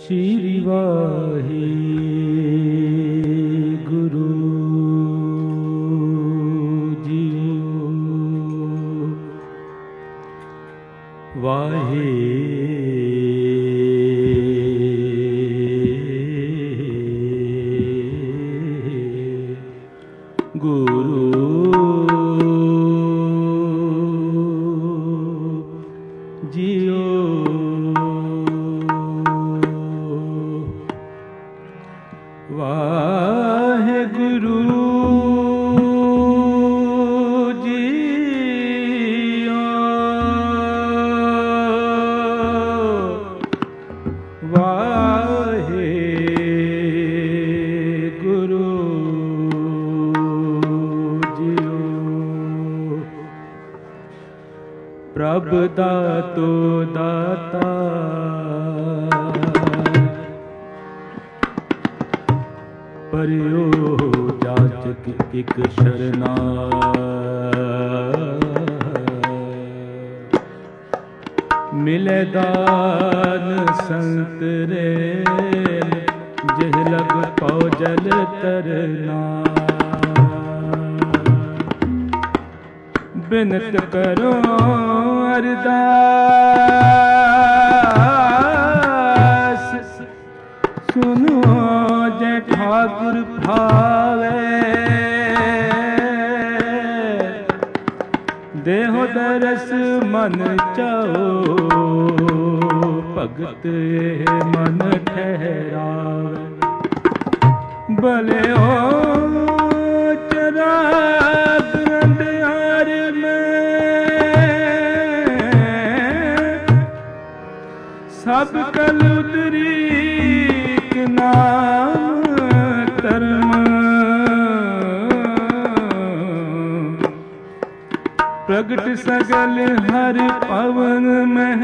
श्री वाहिगुरु जीओ। वाहिगुरु जीओ। वाहिगुरु जीओ। वाहिगुरु जीओ। प्रभ दातो दाता परियो जाचक एक शरणा। मिले दान संत रे जिह लग पौ जल तरना। बिनत करो अरदास सुनो जय ठाकुर भावे। देहो दरस मन चाओ भगत मन ठहरावे। भले हो चराग अंधियार में सब कल उतरी नाम धर्म। प्रगट सगल हर पवन में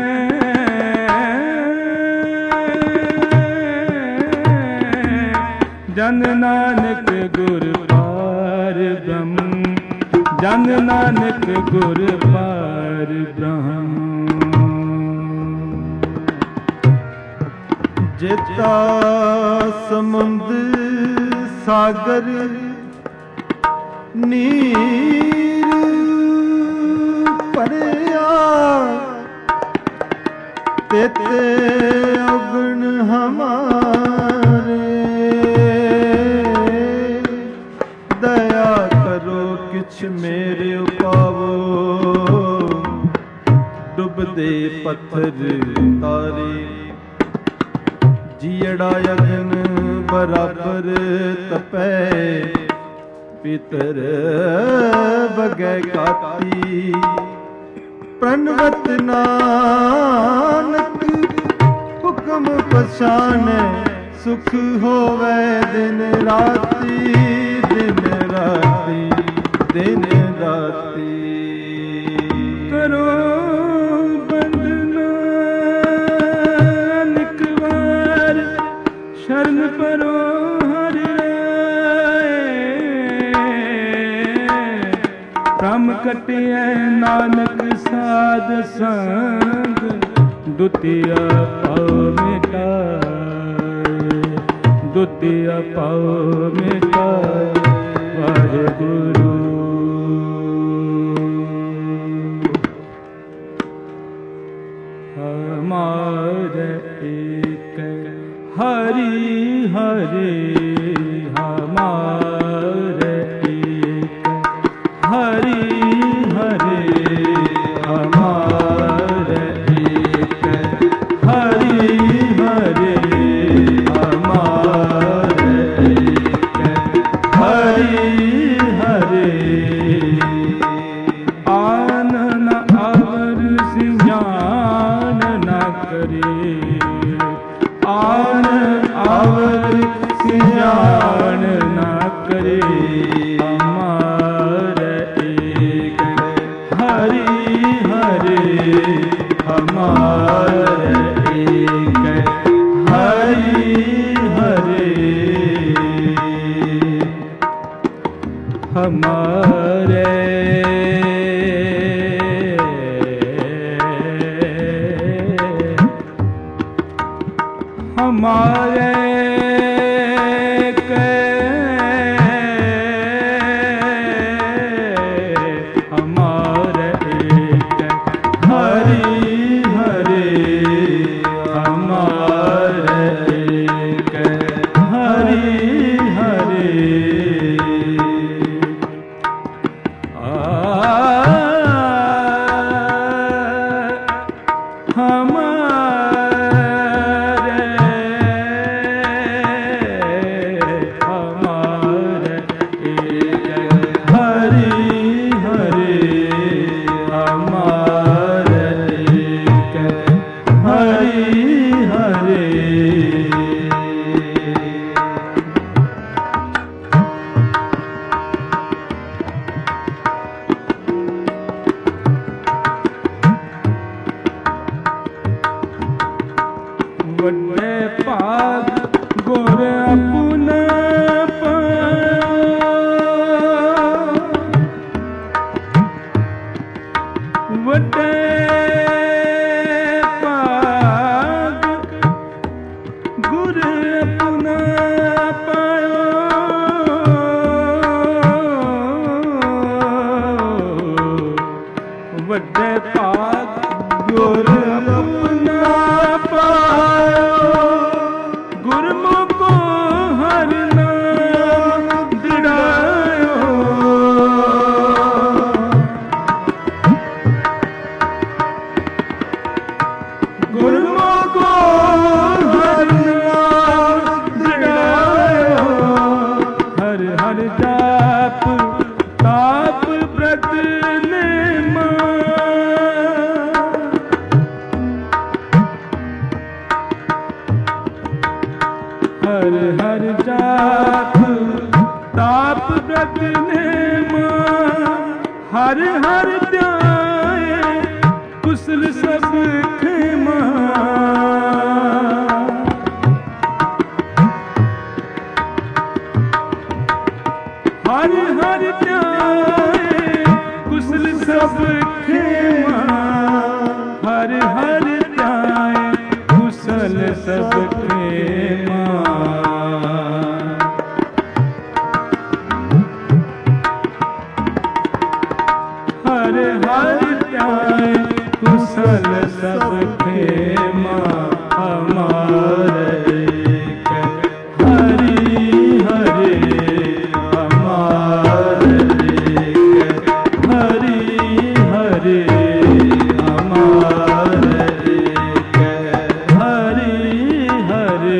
जन नानक गुर पार ब्रह्म। जन नानक गुर पार ब्रह्म। जेता समुंद सागर नीर भरिया। तेते अगन हमारे। दया करो किछ मेरे उपावो। डुबदे पत्थर तारे जीड़ा अगन बराबर तपै। पितर बगै काती प्रणवत नानक। हुक्म पछानै सुख होवै दिन राती। दिन राती दिन राती। करो शरण परो हर राय। भ्रम कटिए नानक साध संग। द्वितीय पाव मिटाए। द्वितीय पाव मिटाए। वाहिगुरु हमारे एक हरि हरि हमारे एक हरि हरि हमारे एक हरि हरि हमारे एक हरि हरि। आन न अवर सिंजान न करे। आन अवर सियान न करे। हमारे एक हरि हरि हमारे एक हरि हरि हमारे। हमारे के हमारे एक हरि हरि हमारे एक हरि हरि वड्डे पाग गुर अपना वड्डे पाग गुर अपना पायो वड्डे पाग गुर अपना गुरमुखो हर नाम दिड़ायो गुरमुखो हर नाम दिड़ायो हर हर जाप ताप व्रत नेमा हर हर जाप ताप व्रत नेमा हर हर ध्याए कुशल सब खेमा हर हर ध्याए कुशल सब खेमा हर हर ध्याए कुशल सब खेमा हर हर ध्याए कुशल सब खेमा हमारे एक हरि हरि हमारे एक हरि हरि हमारे एक हरि हरि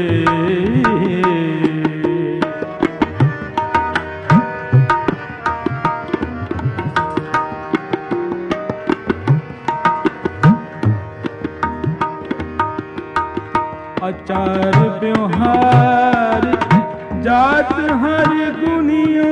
आचार व्यवहार जात हर गुनिया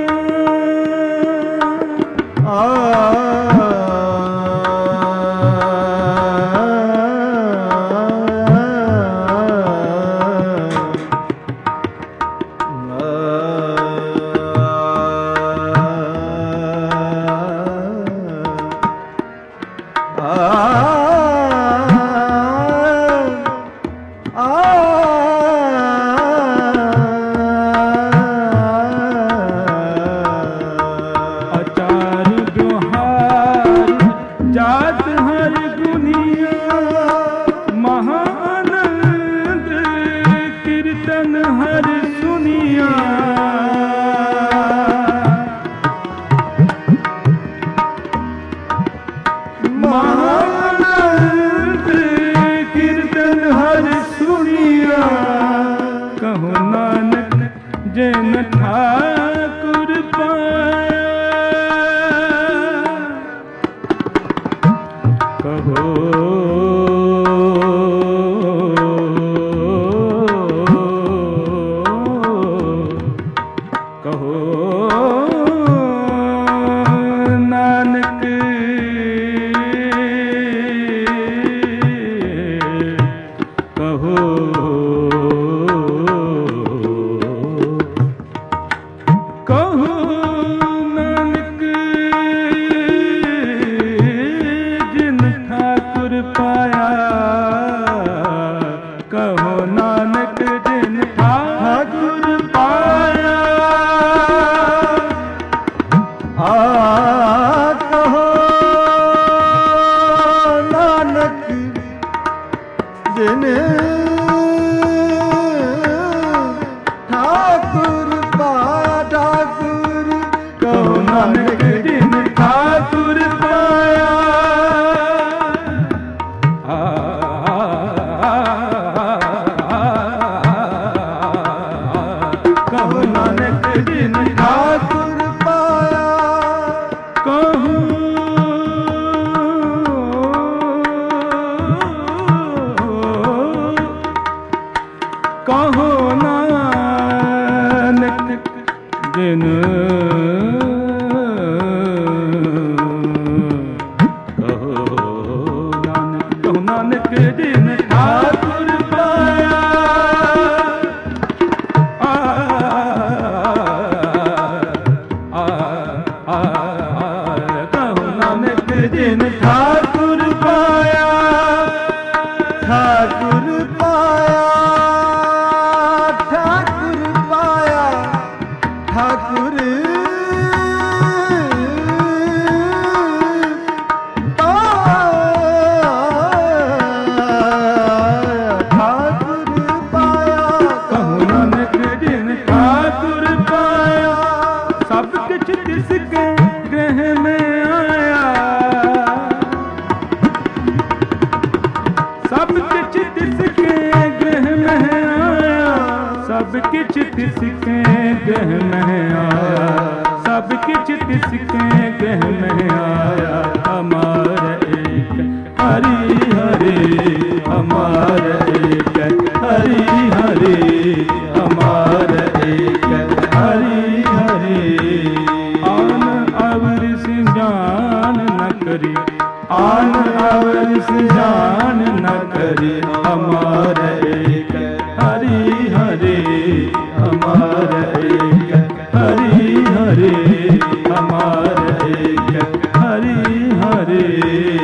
जैन ठाकुर पाया कहो कहो नानक कहो कहो नानक जिन ठाकुर पाया कहो नानक किछ तिसके गह में आया, सब किछ तिसके गह में आया। हमार एक हरि हरि, हमार एक हरि हरि, हमार एक हरि हरि। आन अवर जान न करी, आन अवर जान न करी। हमार एक हरि हरि, हमार एक हरि हरि, हमार एक हरि हरि।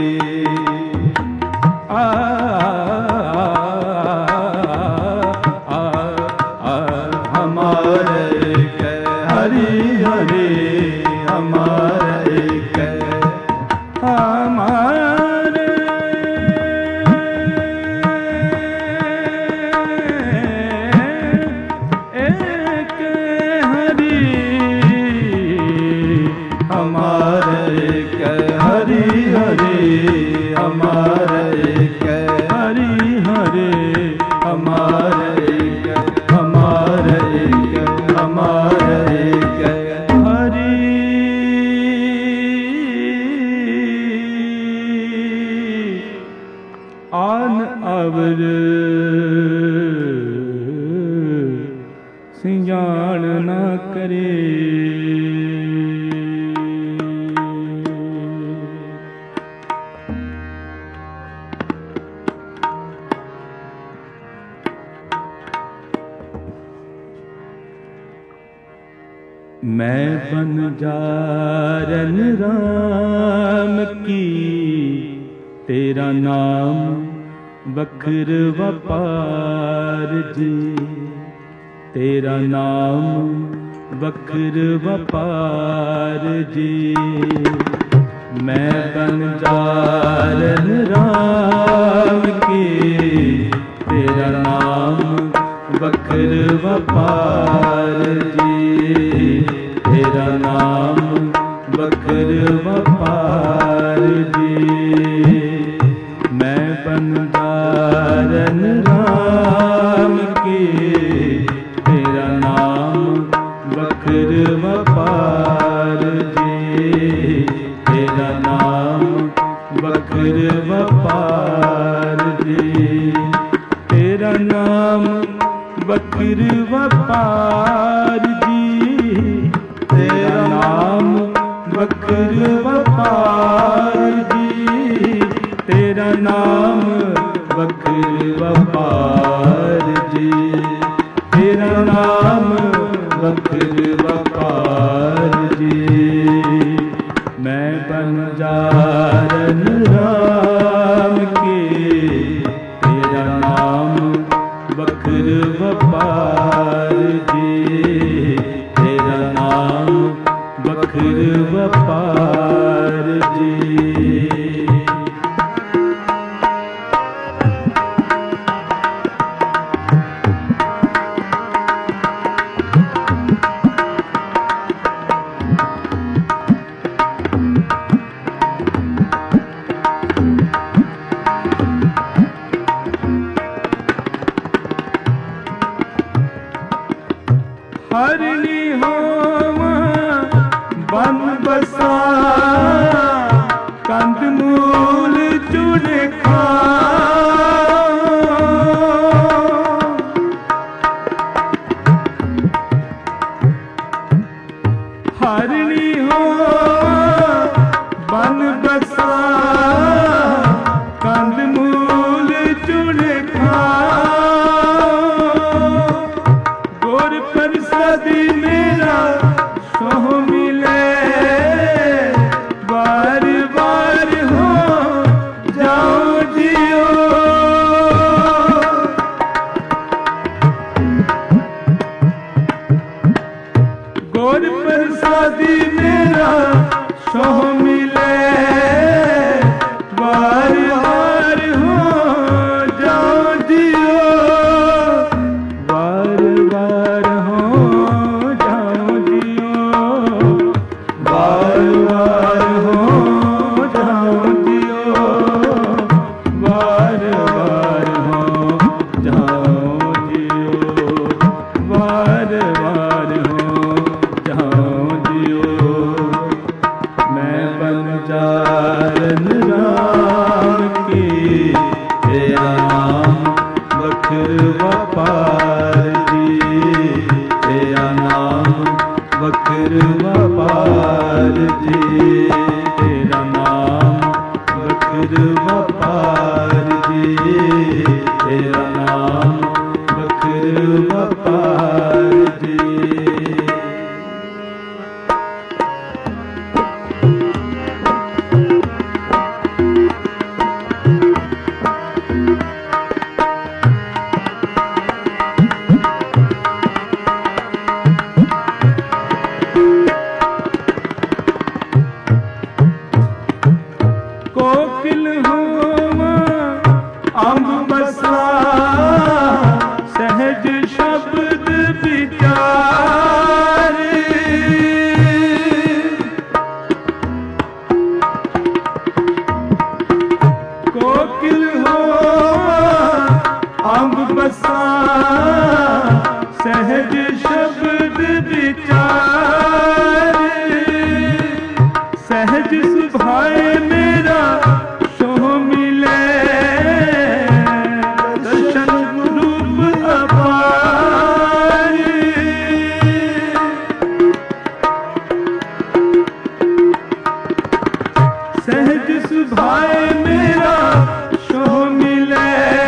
हमार एक हरि हरि, हमार एक हमार एक हरि, हमार एक हरि हरि, हमार एक हरि हरि, हमार एक हमार एक हमार एक हरि। आन अवर सिंजान न करे। मैं बन जारन राम की, तेरा नाम बकर वपार जी, तेरा नाम बकर वपार जी। मैं बन जारन राम की, तेरा नाम बकर वपार जी, तेरा नाम बकर वपार जी। मैं बन जारन राम की, तेरा नाम बकर वपार जी, तेरा नाम बकर वपार जी। तेरा नाम बकर वपार जी, तेरा नाम बकर वपार जी, तेरा नाम बकर वपार जी, तेरा नाम बकर वपार जी। मैं बन जारन राम की, तेरा नाम बकर वपार जी, तेरा नाम बकर वपार जी। हरनी होवा बन बसा, कंद मूल चुन खा। हरनी होवा बन बसा, कंद मूल चुन खा। गोर प्रसादी मेरा सोह मिले, वपार जी। कोकिल होवा अंब बसा सहज शब्द विचार। कोकिल होवा अंब बसा सहज शब्द विचार। सहज सुभाए मेरा सोह मिले दर्शन रूप अपार। सहज सुभाए मेरा सोह मिले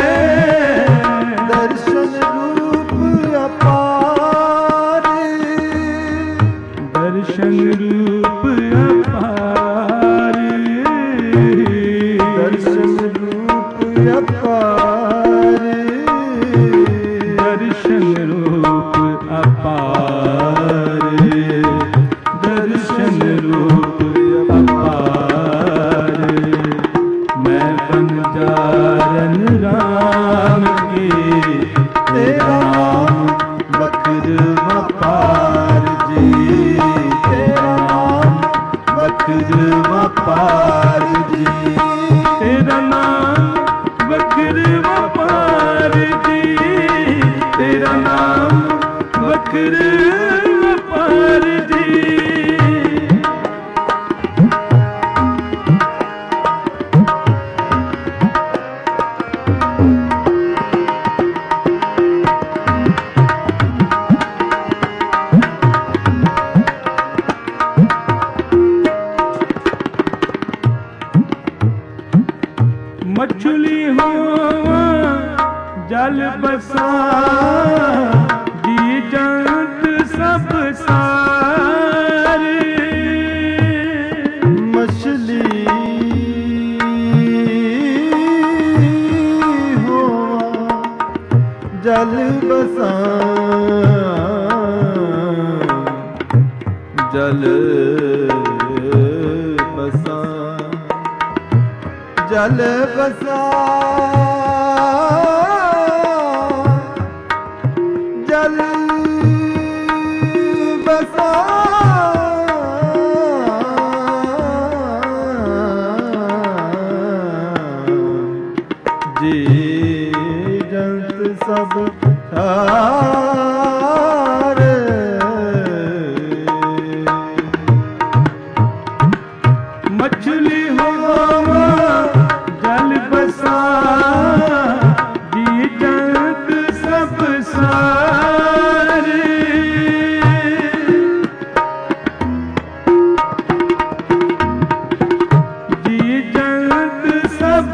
दर्शन रूप अपार। दर्शन रूप अपार। दर्शन रूप अपार। दर्शन रूप अपार। दर्शन रूप अपार। मैं बंजारन राम की तेरा नाम बकर वपार जी। तेरा नाम बकर वपार जी। तेरा नाम बकर वपार जी। तेरा नाम बकर वपार जी। मछली हो जल बसा जी जंत सब सारे। मछली हो जल बसा जल बसा जल बसा जल बसा जी जंत सब सारे। मछली हो जल बसा जी जंत सब सारे। जी जंत सब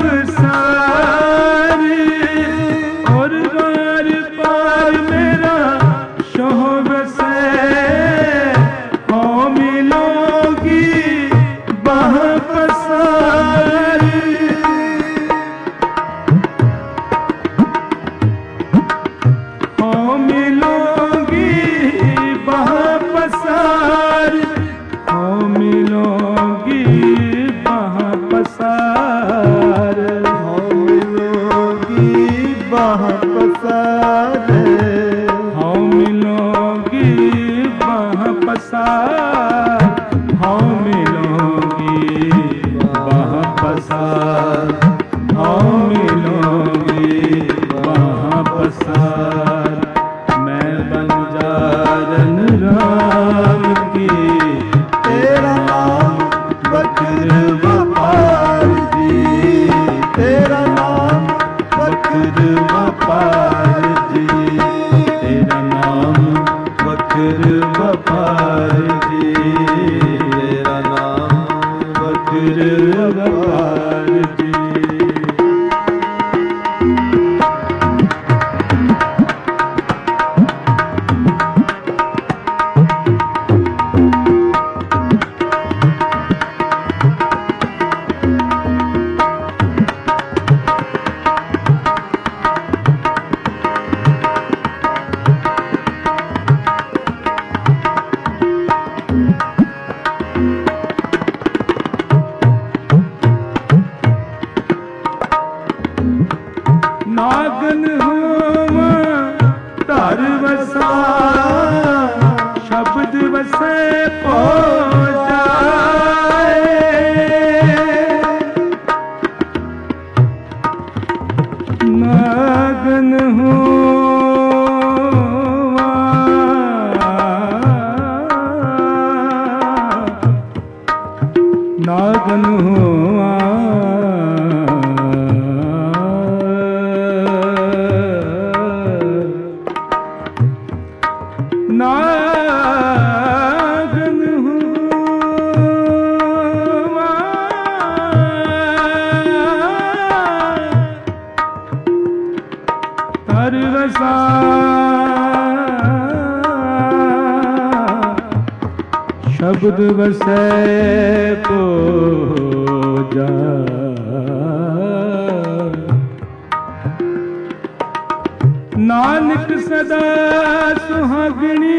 सारे। और बार पार मेरा शोह बसे हो मिलोगी बाह पसार। हो मिलोगी बाह पसार। हो मिलोगी बाह पसार। हो मिलोगी बाह पसार। हो मिलोगी बाह पसार। हो मिलोगी बाह पसार। हो मिलोगी बाह पसार। मैं बंजारन राम की तेरा नाम बकर वपार जी। तेरा नाम बकर वपार जी। तेरा नाम बकर वपार जी। तेरा नाम बकर वपार जी। नागन हुआ नागन हुआ तरवसा शब्द वसै को जा नानक सदा सुहागणी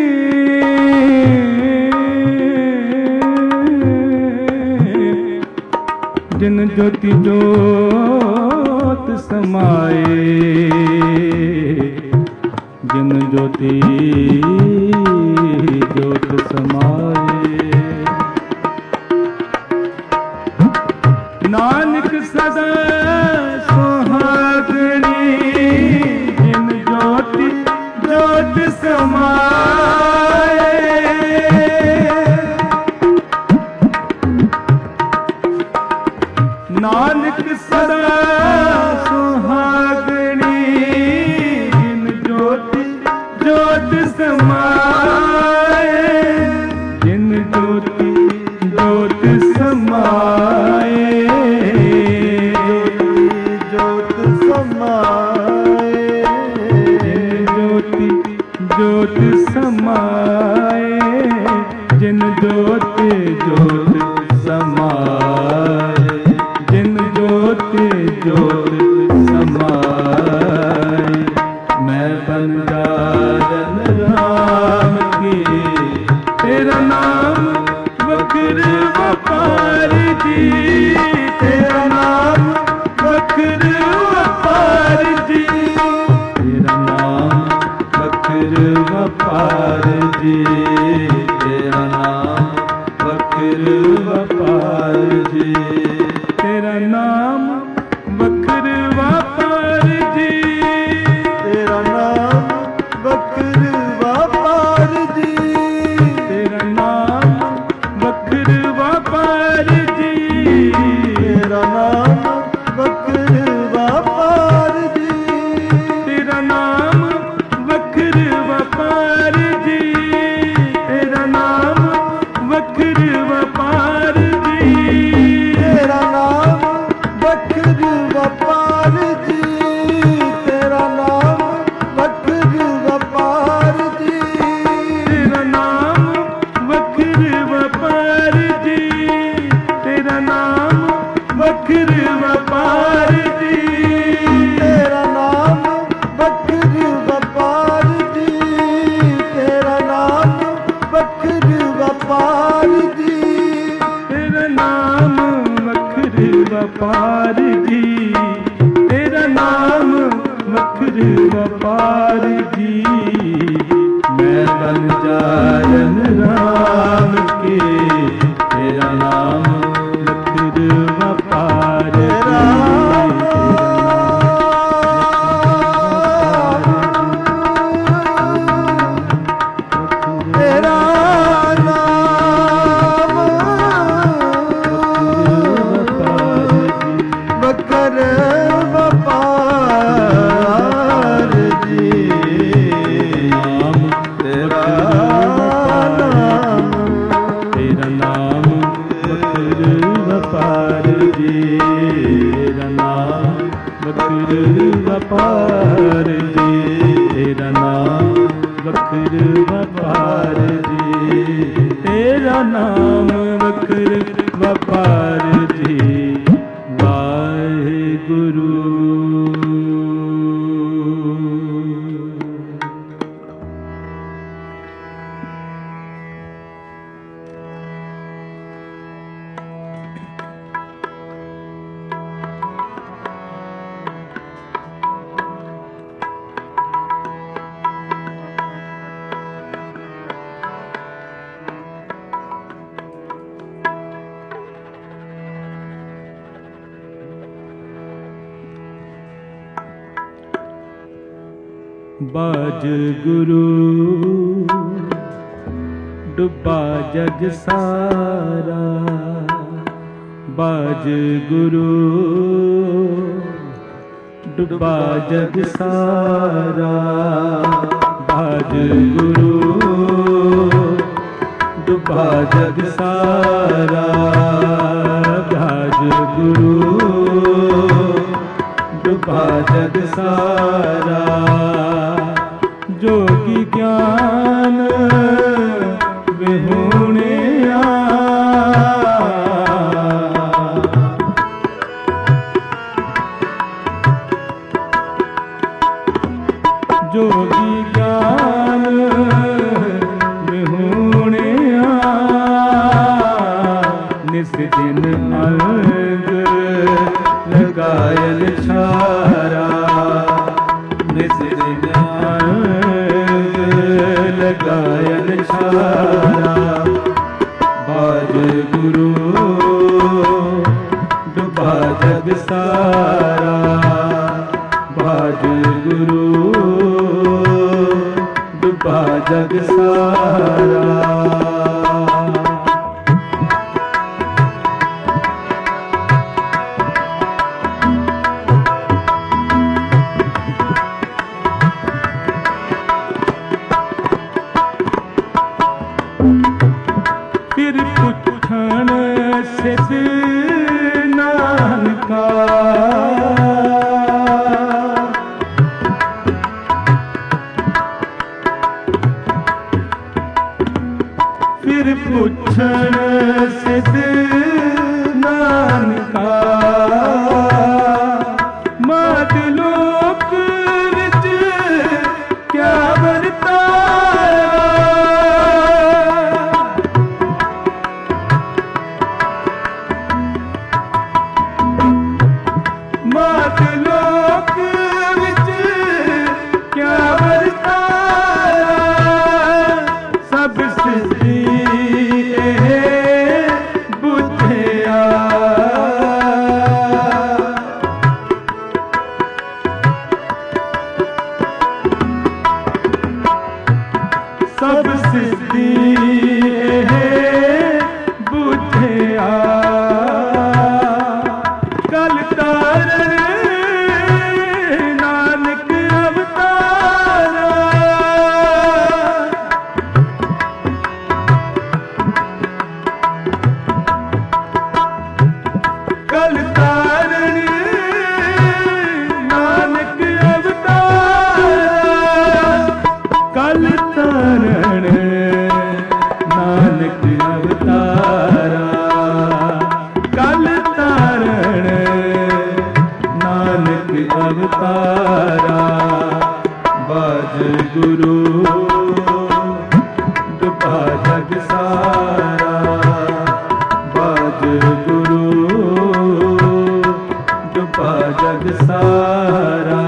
जिन ज्योति जोत समाए जिन ज्योति जोत समाए नानक सदा सुहागणी जिन ज्योति जोत समाए नानक सदा सुहागणी जिन ज्योति जोत समाए जिन ज्योति जोत समाए जोत समाए जिन ज्योति जोत समाए जिन ज्योति जोत समाए जिन ज्योति जोत समाए मैं बन जारन राम की तेरा नाम वक्र व्यापार जी तेरा नाम वक्र व्यापार जी तेरा नाम वक्र व्यापार जी तेरा नाम वक्र व्यापार जी तेरा नाम वक्र व्यापार जी तेरा नाम वक्र व्यापार जी तेरा नाम वक्र व्यापार जी तेरा नाम वक्र व्यापार जी तेरा नाम वक्र व्यापार जी तेरा नाम वक्र व्यापार जी तेरा नाम वक्र व्यापार जी तेरा नाम वक्र व्यापार जी तेरा नाम वक्र व्यापार जी तेरा नाम वक्र व्यापार जी तेरा नाम वक्र व्यापार जी तेरा नाम वक्र व्यापार जी तेरा नाम वक्र व्यापार जी तेरा नाम वक्र व्यापार जी मैं बन जारन राम के तेरा नाम वक्र व्यापार जी तेरा नाम वक्र व्यापार जी तेरा नाम ਬਾਜ ਗੁਰੂ ਡੁੱਬਾ ਜਗ ਸਾਰਾ, ਬਾਜ ਗੁਰੂ ਡੁੱਬਾ ਜਗ ਸਾਰਾ, ਬਾਜ ਗੁਰੂ ਡੁੱਬਾ ਜਗ ਸਾਰਾ, ਬਾਜ ਗੁਰੂ ਡੁੱਬਾ ਜਗ ਸਾਰਾ। ਜੋਗੀ ਗਿਆਨ ਵਿਹੂਣਿਆ, ਜੋਗੀ ਗਿਆਨ ਵਿਹੂਣਿਆ, ਨਿਸ ਦਿਨ ਅੰਗ ਲਗਾਇਨ ਛਾਰਾ, ਨਿਸ ਦਿਨ ਅੰਗ ਲਗਾਇਨ ਛਾਰਾ, ਬਾਜ ਗੁਰੂ ਡੁੱਬਾ ਜਗ ਸਾਰਾ, ਬਾਜ ਗੁਰੂ ਡੁੱਬਾ ਜਗ ਸਾਰਾ। ਫਿਰ ਪੁੱਛਣ ਸਿਧ ਨਾਨਕਾ, ਫਿਰ ਪੁੱਛਣ ਸਿਧ ਨਾਨਕਾ, ਮਾਤ ਲੋਕ ਵਿੱਚ ਕਿਆ ਵਰਤਾਇਆ, ਮਾਤ ਲੋਕ ਵਿੱਚ ਕਿਆ ਵਰਤਾਇਆ, ਸਭ ਸਿੱਧੀ ਇਹ ਬੁੱਝਿਆ, ਸਭ ਸਿੱਧੀ ਇਹ ਬੁੱਝਿਆ, ਕਲ ਤਾਰਨ ਨਾਨਕ ਅਵਤਾਰਾ, ਕਲ ਤਾਰਨ ਨਾਨਕ ਅਵਤਾਰਾ, ਕਲ ਤਾਰਨ ਨਾਨਕ ਅਵਤਾਰਾ, ਕਲ ਤਾਰਨ ਨਾਨਕ ਅਵਤਾਰਾ, ਬਾਜ ਗੁਰੂ ਡੁੱਬਾ ਜਗ ਸਾਰਾ, ਬਾਜ ਗੁਰੂ ਡੁੱਬਾ ਜਗ ਸਾਰਾ।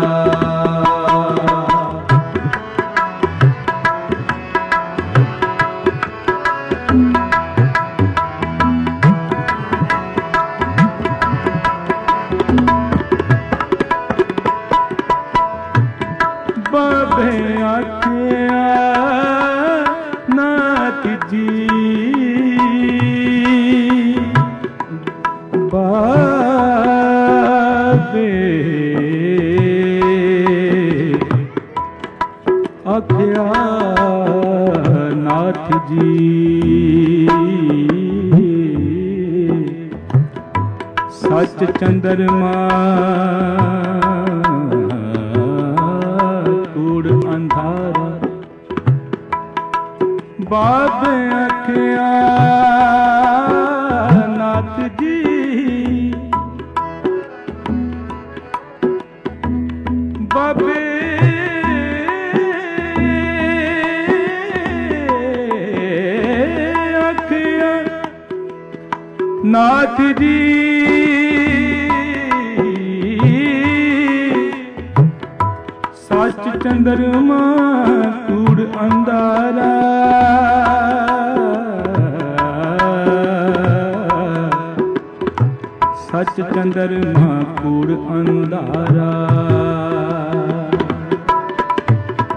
ਬਾਬੇ ਆਖਿਆ ਨਾਥ ਜੀ, ਬਾਬੇ ਆਖਿਆ ਨਾਥ ਜੀ, ਸੱਚ ਚੰਦਰਮਾ ਕੂੜ ਅੰਧਾਰਾ, ਬਾਬੇ ਆਖਿਆ ਨਾਥ ਜੀ, ਬਾਬੇ ਆਖਿਆ ਨਾਥ ਜੀ, ਸੱਚ ਚੰਦਰਮਾ ਕੂੜ ਅੰਧਾਰਾ, ਸੱਚ ਚੰਦਰਮਾ ਕੂੜ ਅੰਧਾਰਾ,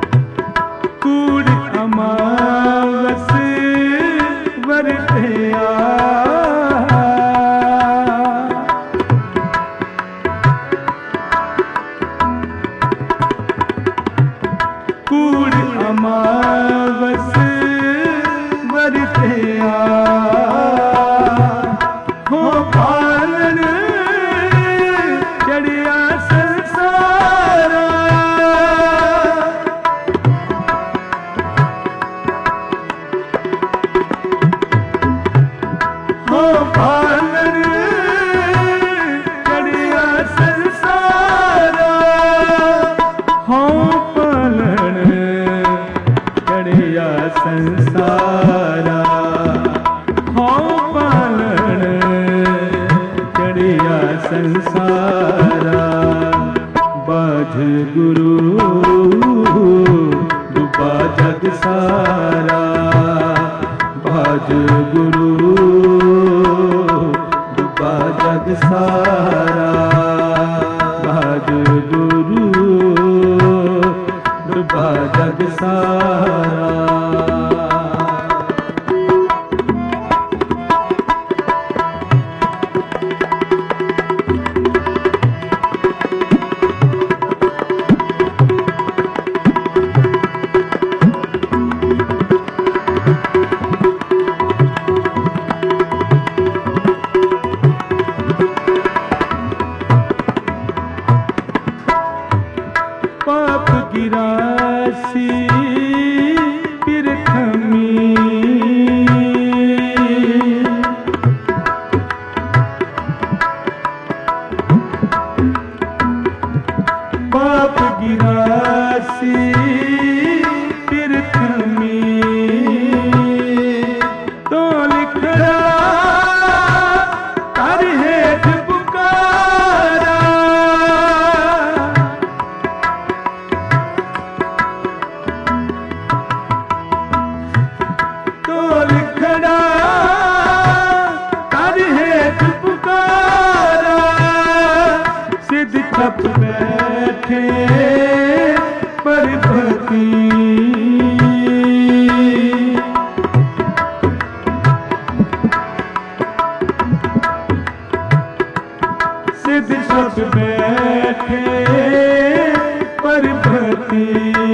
कूड़ अमावस बरतिया हो पालन चढ़िया संसारा हो पालन चढ़िया संसारा हो पालन चढ़िया संसारा हो पालन चढ़िया संसारा बाझ गुरु डूबा जग सारा बाझ गुरु डूबा जग सारा बाझ गुरु डूबा जग सारा पाप की राशि पिरखमी पाप की राशि पिरखमी तो लिखड़ा कर हेठ पुकारा तो लिखड़ा कर हेठ पुकारा सिद्ध छप बैठे परपति सिद्ध छप बैठे परपति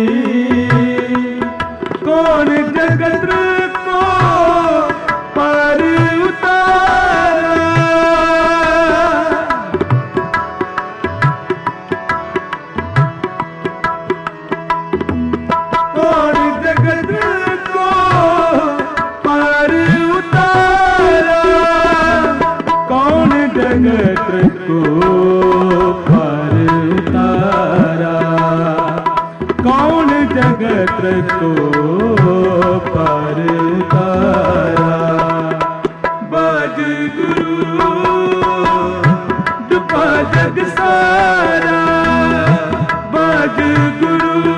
कौन जगत को पार उतारा कौन जगत को पार उतारा कौन जगत को पार उतारा कौन जगत को पार उतारा बाज गुरु डूबा जग सारा बाज गुरु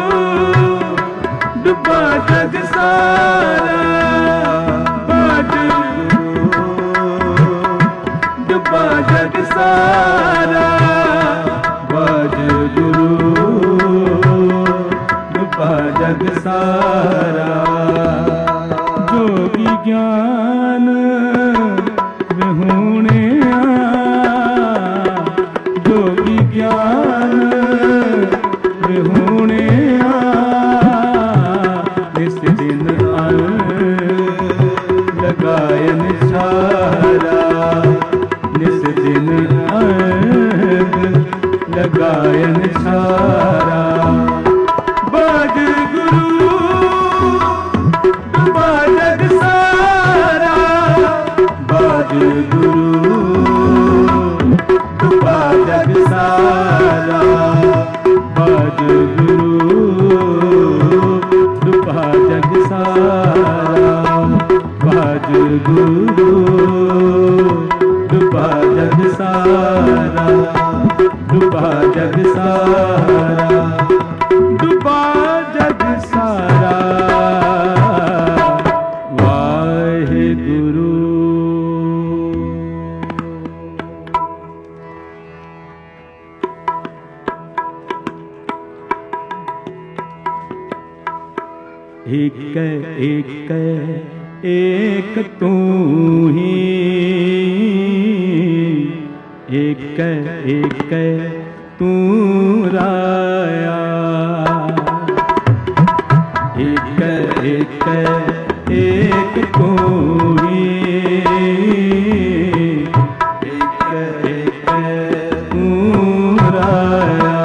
डूबा जग सारा बाज गुरु डूबा जग सारा बाज गुरु डूबा जग सारा जोगी ज्ञान विहूणे जोगी ज्ञान विहूणे निस दिन लगायन सारा निस दिन लगायन सारा बाज गुरु डूबा जग सारा बाज गुरु डूबा जग सारा बाज गुरु डूबा जग सारा बाज गुरु डूबा जग सारा डूबा जग सारा डूबा जग सारा वाहेगुरु। एक एक एक तू ही एक एक तू राया एक तू ही, एक तू राया,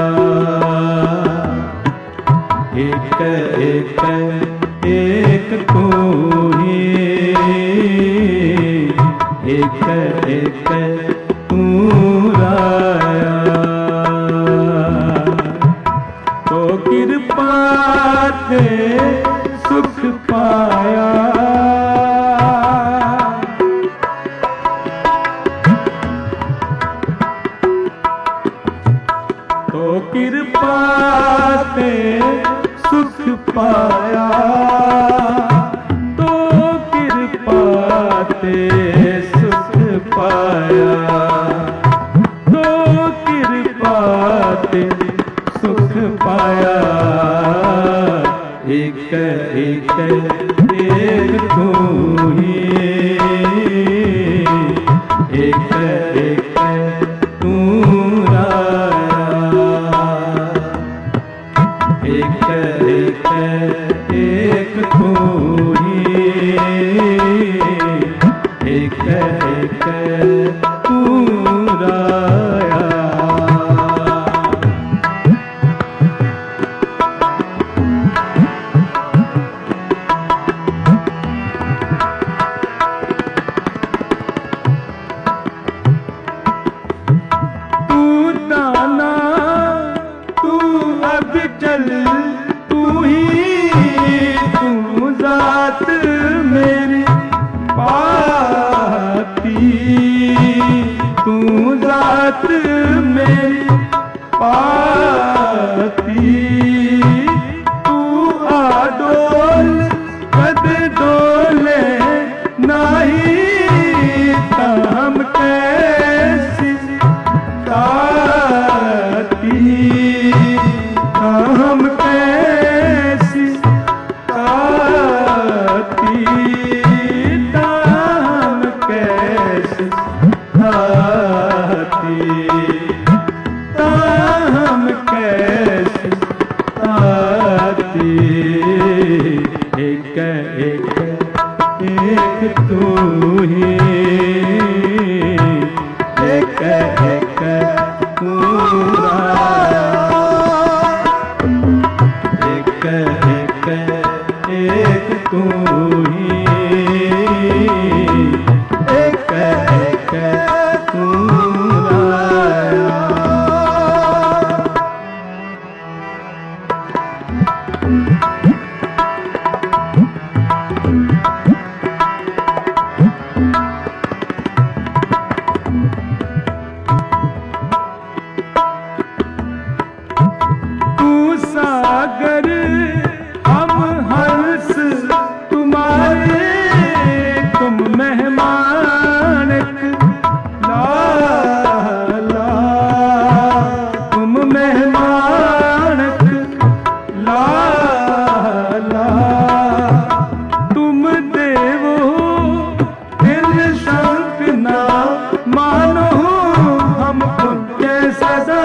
एक तू ही, एक तू राया। तो कृपा से सुख पाया, तो कृपा से सुख पाया, तो कृपा से सुख पाया, तो कृपा से सुख पाया। एक तू ही, एक तू राया, एक तू ही, एक तू राया। चल तू ही, तू जात मेरी पाती, तू जात मेरी पाती। तू आडोल कद डोले नाही, हम कैसी ताती, हम कैसी ताती, हम कैसी ताती, हम कैसी ताती। एक तू ही, एक तू राया, एक तू ही, एक तू राया। तू सागर हम हंस तुम्हारे, तुम मेहमान लाला, तुम मेहमान लाला। तुम देवो दिल शंक ना मानो, हमको सदा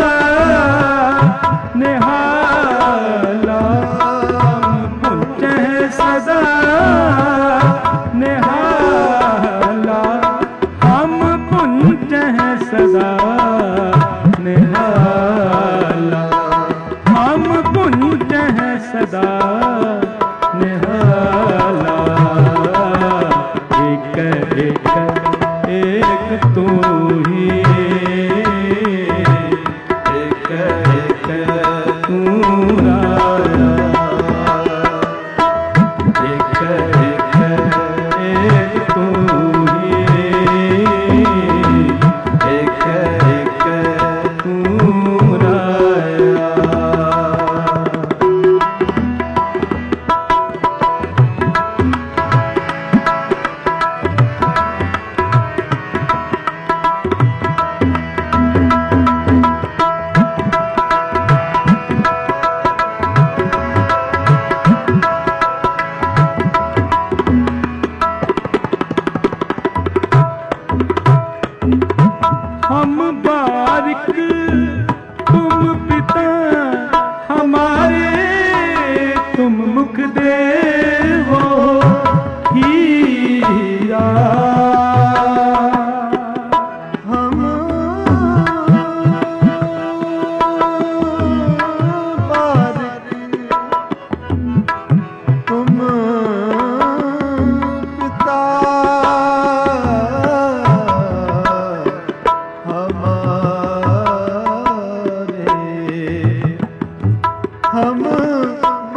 निहाला, पुंज सदा निहाला, हम पुंज सदा निहाला, हम पुंज सदा निहाला। एक तू ही, एक तू राया, एक तू ही, एक तू राया। हम बारिक तुम पिता हमारे, तुम मुख देवो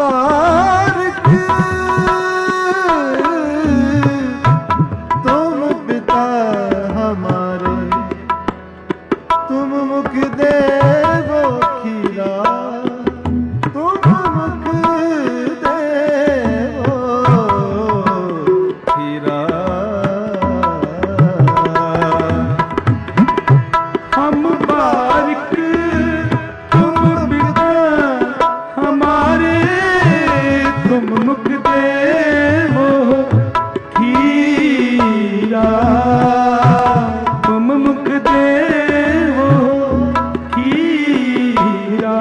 बारिक तुम पिता हमारे, तुम मुख देवो खीरा, तुम मुख देवो खीरा। हम बारिक तुम पिता हमारे, तुम मुख देवो खीरा, तुम मुख देवो खीरा।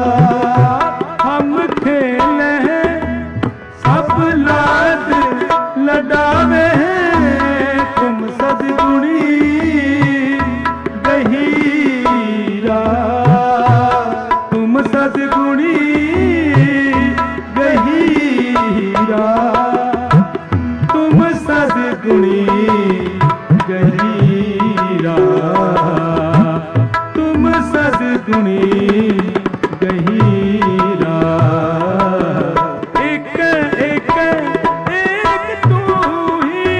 हम खेले सब लाड लडावे, तुम सदगुणी गहीरा, तुम सदगुणी गहीरा, तुम सदगुणी गहीरा, तुम सदगुणी गहीरा। एक एक एक तू ही,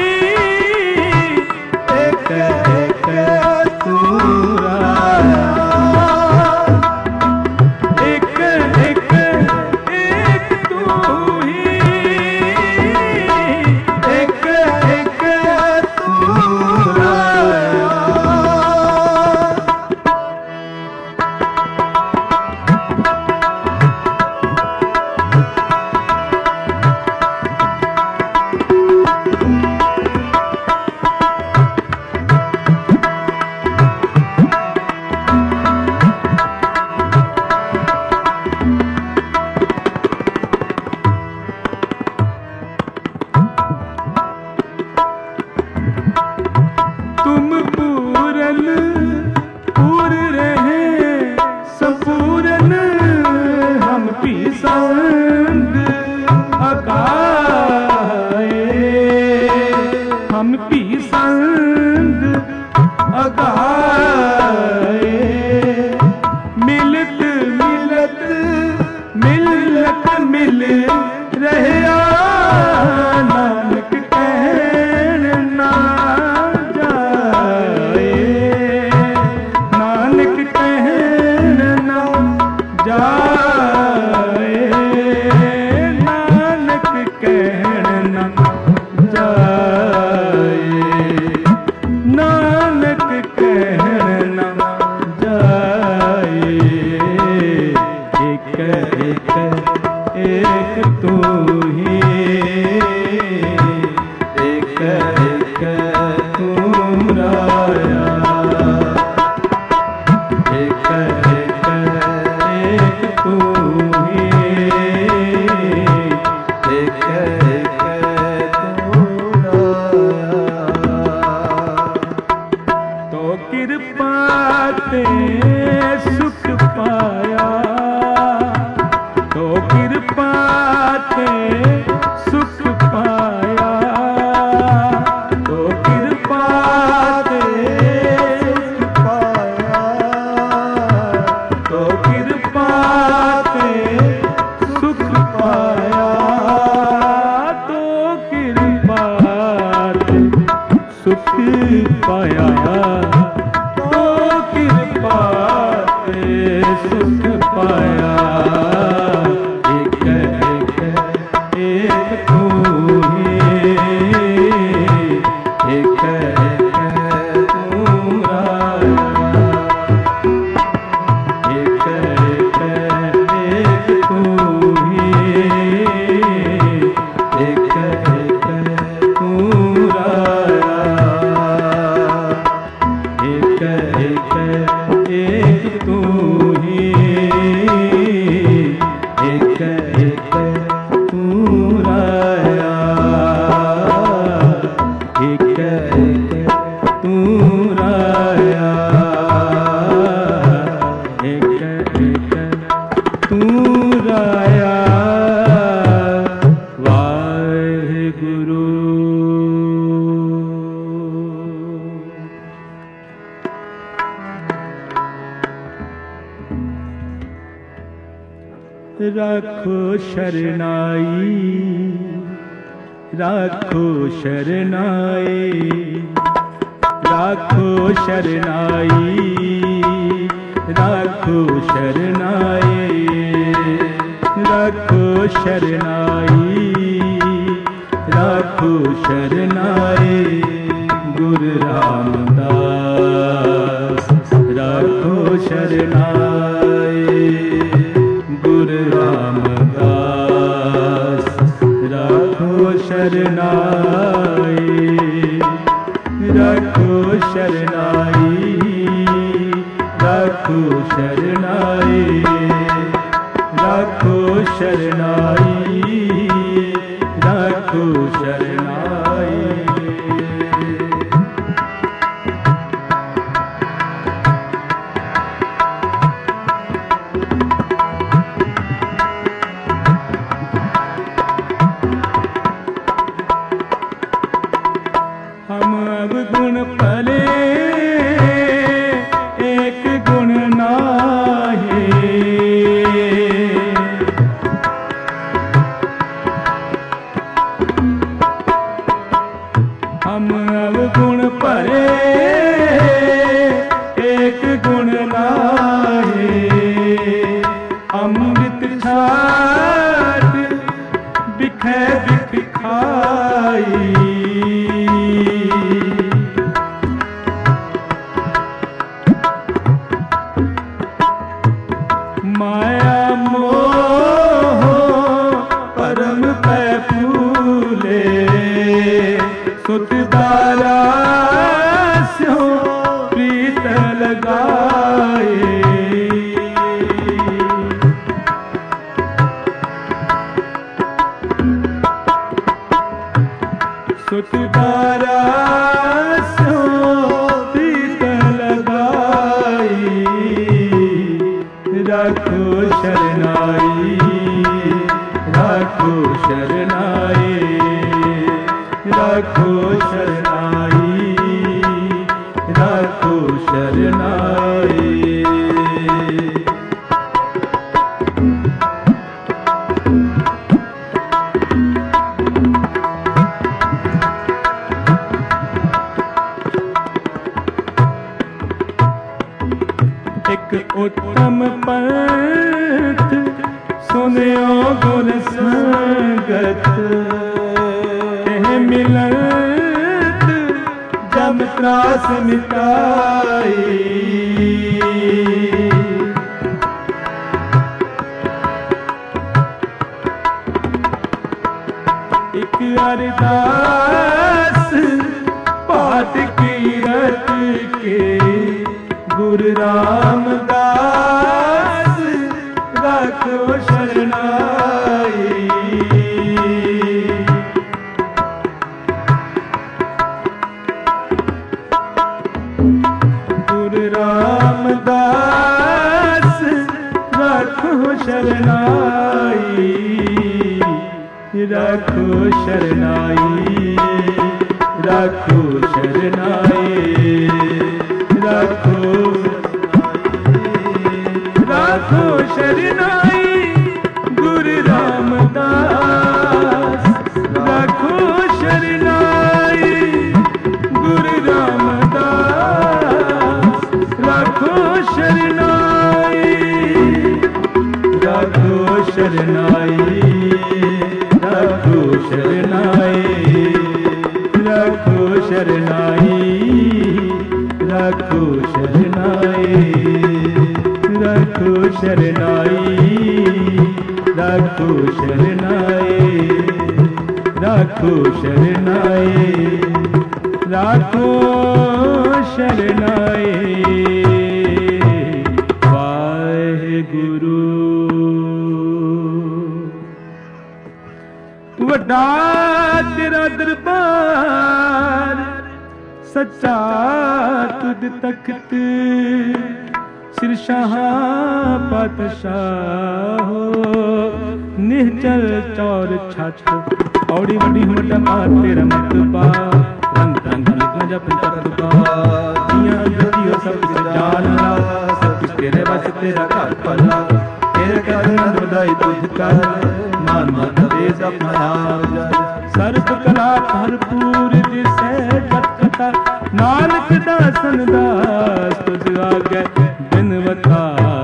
एक एक तू राया, एक एक एक तू ही, एक एक तू राया। तुम पूरन पूर रहे संपूरन, हम भी संग अगाए, हम भी संग अगाए। मिलत मिलत मिलत मिल रहे, नानक कहन ना जाए, नानक कहन ना जाए, नानक कहन ना जाए, नानक कहन ना जाए। एक एक एक तू ही, एक एक तू राया, एक एक एक तू ही, एक एक तू राया। तो कृपा ते सुख पाया, तो कृपा ते सुख पाया, तो कृपा ते सुख पाया, तो कृपा ते सुख पाया, तो कृपा ते सुख पाया, तो कृपा ते सुख पाया। एक एक एक तू ही, एक एक तू राया, एक एक एक तू ही, एक एक तू राया, एक एक एक तू ही, एक एक तू राया, एक एक तू राया, एक एक तू राया। वाहिगुरु। रख राखो शरनाई, राखो शरनाई, राखो शरनाई, राखो शरनाई, राखो शरनाई, राखो शरनाई। गुरु रामदास राखो शरनाई, गुरु रामदास राखो शरनाई, राखो शरनाई, राखो शरनाई, राखो शरनाई, राखो शरनाई। हम अवगुण पले एक गुण नाहे, हम अवगुण पले एक गुण नाहे। अमृत छाट बिखै बिख खाई, माया मोह परम पै फूले, सुत दारा स्यों प्रीत लगाए। सुत दारा स्यों प्रीत लगाई, राखो शरनाई, राखो शरनाई, राखो शरनाई, राखो शरनाई। एक उत्तम पंथ सुनियो गुर संगत, एह मिलत जब त्रास मिटाई। एक अरदास पाठ कीरत के, गुरु रामदास राखो शरनाई। गुरु रामदास राखो शरनाई, राखो शरनाई, राखो शरनाई, राखो राखो शरनाई। गुरु रामदास राखो शरनाई, गुरु रामदास राखो शरनाई, राखो शरनाई, राखो शरनाई, राखो शरनाई, राखो शरनाई, राखो शरनाई, राखो शरनाई, राखो शरनाई, राखो शरनाई। वाहेगुरु। वड्डा तेरा दरबार सच्चा तुद तख्त, सिरशाह पातशाह निहचल चौर छत। औड़ी वड्डी हुमटा पार तेरा मतबा, रंग रंग न जप तरबा। जियां जतियो सब कुछ जानना, सब कुछ तेरे बस तेरा घर भला। तेरे घर नंद ਬਦਾਈ ਤੁਝ ਕਰ ਮਨ ਮਨ ਤੇ ਜਪਨਾ ਜਰ ਸਰਬ ਕਲਾ ਭਰਪੂਰ ਦਿਸੈ ਜਤ ਕਥਾ ਨਾਨਕ ਦਾਸਨ ਦਾਸ ਤੁਝ ਆਗੇ ਬਿਨਵਤਾ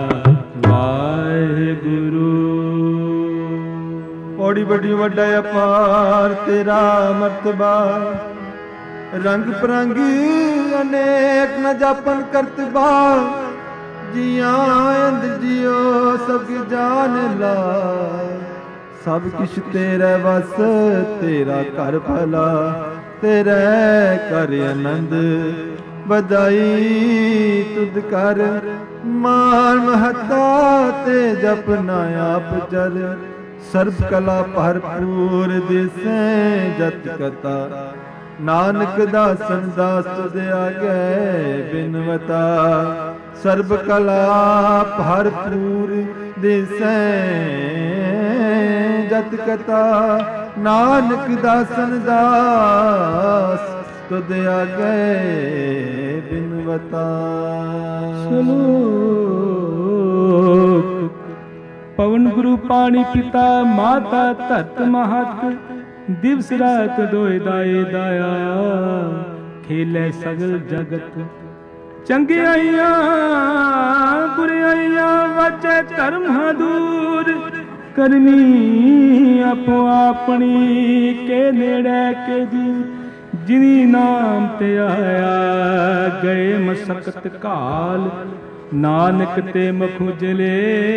ਵਾਹਿਗੁਰੂ। ਪੌੜੀ ਵੱਡੀ ਵੱਡਾ ਅਪਾਰ ਤੇਰਾ ਮਰਤਬਾ ਰੰਗ ਪਰੰਗੀ ਅਨੇਕ ਨ ਜਾਪਨ ਕਰਤਬਾ ਜੀਆਂ ਅੰਦ ਜਿਉ ਸਭ ਜਾਣ ਲਾ ਸਭ ਕਿਛ ਤੇਰੇ ਵਸ ਤੇਰਾ ਘਰ ਭਲਾ ਤੇਰੇ ਕਰ ਆਨੰਦ ਬਧਾਈ ਤੁਧ ਕਰ ਮਾਨ ਮਹਤਾ ਤੇ ਜਪਨਾ ਆਪ ਜਰ ਸਰਬ ਕਲਾ ਭਰਪੂਰ ਦਿਸੈ ਜਤ ਕਥਾ ਨਾਨਕ ਦਾਸਨ ਦਾਸ ਤੁਧ ਆਗੇ ਬਿਨਵਤਾ ਸਰਬ ਕਲਾ ਭਰਪੂਰ ਦਿਸੈ ਜਤ ਕਥਾ ਨਾਨਕ ਦਾਸਨ ਦਾਸ ਤੁਧ ਆਗੇ ਬਿਨਵਤਾ। ਪਵਨ ਗੁਰੂ ਪਾਣੀ ਪਿਤਾ ਮਾਤਾ ਧਰਤ ਮਹਤ ਦਿਵਸ ਰਾਤ ਦੋਇ ਦਾਏ ਦਾਇਆ ਖੇਲੇ ਸਗਲ ਜਗਤ ਚੰਗਿਆਈਆਂ ਬੁਰਾਈਆਂ ਵਾਚੈ ਧਰਮ ਦੂਰ ਕਰਨੀ ਆਪੋ ਆਪਣੀ ਕੇ ਨੇੜੇ ਕੇ ਜੀ ਜਿਨੀ ਨਾਮ ਤੇ ਆਇਆ ਗਏ ਮਸਕਤ ਕਾਲ ਨਾਨਕ ਤੇ ਮੁਖ ਉਜਲੇ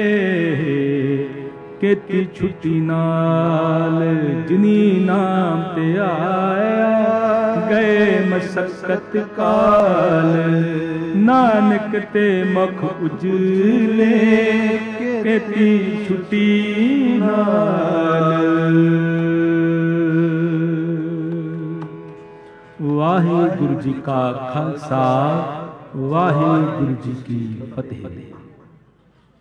ਕੀਤੀ ਛੁੱਟੀ ਨਾਲ ਜਿਨੀ ਨਾਮ ਤੇ ਆਇਆ ਗਏ ਮਸਕਤ ਕਾਲ ਨਾਨਕ ਤੇ ਮੁਖ ਉਜਲੇ ਕੀਤੀ ਛੁੱਟੀ ਨਾਲ। ਵਾਹਿਗੁਰੂ ਜੀ ਕਾ ਖਾਲਸਾ ਵਾਹਿਗੁਰੂ ਜੀ ਕੀ ਫਤਿਹ।